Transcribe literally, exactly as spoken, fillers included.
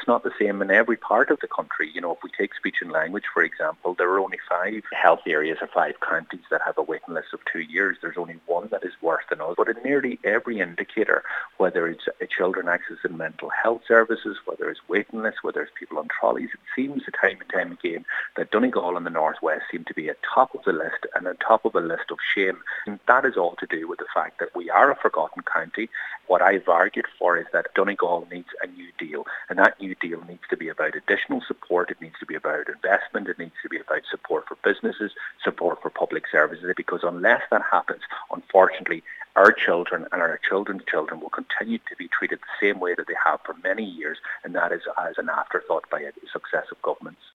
it's not the same in every part of the country. You know, if we take speech and language, for example, there are only five health areas or five counties that have a waiting list of two years. There's only one that is worse than others. But in nearly every indicator, whether it's children accessing mental health services, whether it's waiting lists, whether it's people on trolleys, it seems time and time again that Donegal and the Northwest seem to be at top of the list and on top of a list of shame. And that is all to do with the fact that we are a forgotten county. What I've argued for is that Donegal needs a new deal, and that new deal needs to be about additional support, it needs to be about investment, it needs to be about support for businesses, support for public services, because unless that happens, unfortunately, our children and our children's children will continue to be treated the same way that they have for many years, and that is as an afterthought by successive governments.